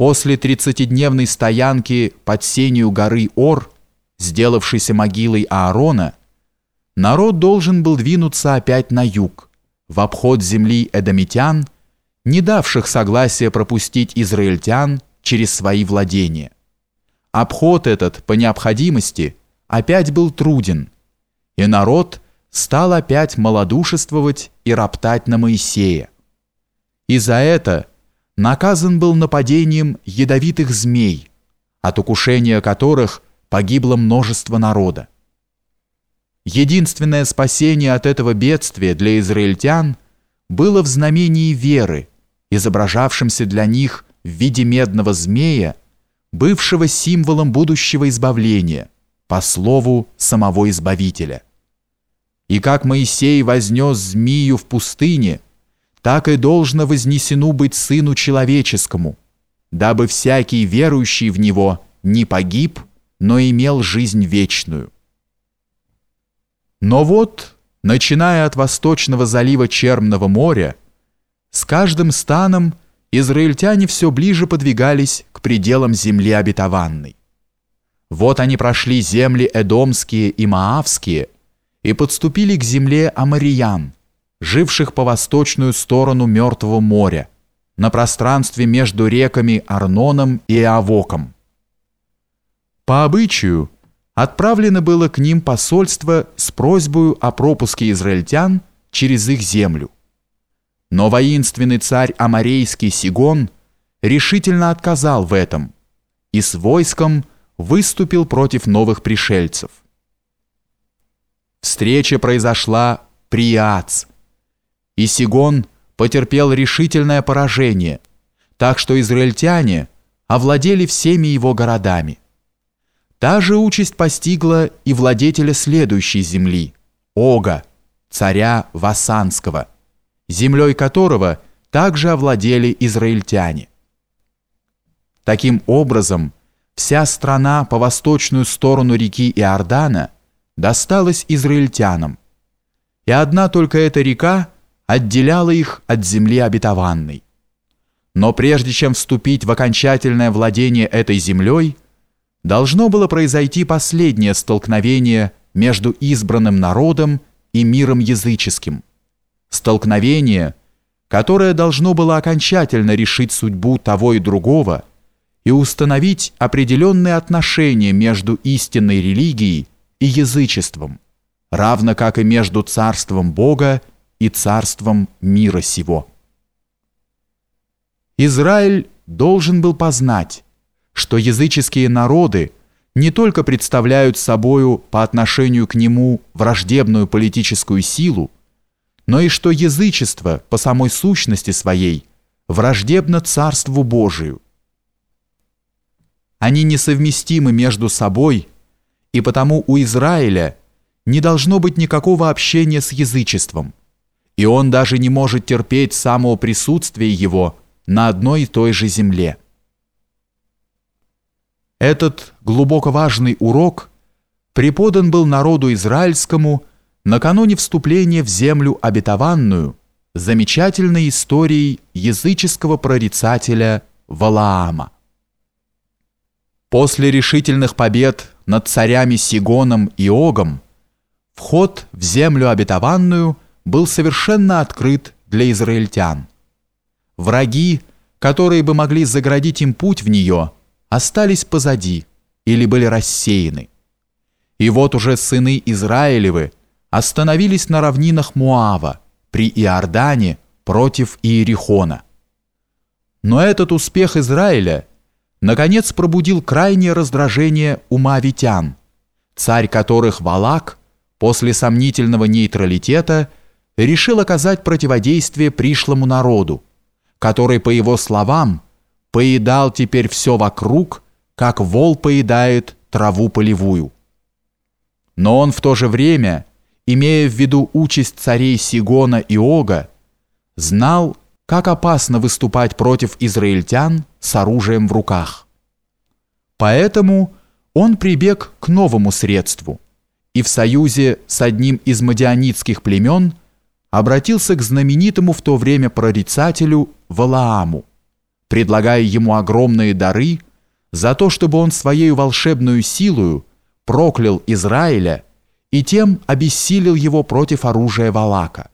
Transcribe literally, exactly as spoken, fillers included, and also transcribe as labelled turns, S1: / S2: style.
S1: после тридцатидневной стоянки под сенью горы Ор, сделавшейся могилой Аарона, народ должен был двинуться опять на юг, в обход земли эдомитян, не давших согласия пропустить израильтян через свои владения. Обход этот, по необходимости, опять был труден, и народ стал опять малодушествовать и роптать на Моисея. И за это наказан был нападением ядовитых змей, от укушения которых погибло множество народа. Единственное спасение от этого бедствия для израильтян было в знамении веры, изображавшемся для них в виде медного змея, бывшего символом будущего избавления, по слову самого Избавителя. И как Моисей вознес змею в пустыне, так и должно вознесену быть Сыну Человеческому, дабы всякий верующий в Него не погиб, но имел жизнь вечную. Но вот, начиная от восточного залива Черного моря, с каждым станом израильтяне все ближе подвигались к пределам земли обетованной. Вот они прошли земли Эдомские и Моавские и подступили к земле амориян, живших по восточную сторону Мертвого моря, на пространстве между реками Арноном и Иавоком. По обычаю, отправлено было к ним посольство с просьбой о пропуске израильтян через их землю. Но воинственный царь аморейский Сигон решительно отказал в этом и с войском выступил против новых пришельцев. Встреча произошла при Иац, и Сигон потерпел решительное поражение, так что израильтяне овладели всеми его городами. Та же участь постигла и владетеля следующей земли, Ога, царя Васанского, землей которого также овладели израильтяне. Таким образом, вся страна по восточную сторону реки Иордана досталась израильтянам, и одна только эта река отделяла их от земли обетованной. Но прежде чем вступить в окончательное владение этой землей, должно было произойти последнее столкновение между избранным народом и миром языческим. Столкновение, которое должно было окончательно решить судьбу того и другого и установить определенные отношения между истинной религией и язычеством, равно как и между царством Бога и царством мира сего. Израиль должен был познать, что языческие народы не только представляют собою по отношению к нему враждебную политическую силу, но и что язычество по самой сущности своей враждебно Царству Божию. Они несовместимы между собой, и потому у Израиля не должно быть никакого общения с язычеством, и он даже не может терпеть самого присутствия его на одной и той же земле. Этот глубоко важный урок преподан был народу израильскому накануне вступления в землю обетованную замечательной историей языческого прорицателя Валаама. После решительных побед над царями Сигоном и Огом вход в землю обетованную был совершенно открыт для израильтян. Враги, которые бы могли заградить им путь в нее, остались позади или были рассеяны. И вот уже сыны Израилевы остановились на равнинах Моава при Иордане против Иерихона. Но этот успех Израиля наконец пробудил крайнее раздражение у моавитян, царь которых Валак после сомнительного нейтралитета решил оказать противодействие пришлому народу, который, по его словам, поедал теперь все вокруг, как вол поедает траву полевую. Но он в то же время, имея в виду участь царей Сигона и Ога, знал, как опасно выступать против израильтян с оружием в руках. Поэтому он прибег к новому средству и в союзе с одним из мадианитских племен обратился к знаменитому в то время прорицателю Валааму, предлагая ему огромные дары за то, чтобы он своей волшебную силою проклял Израиля и тем обессилил его против оружия Валака.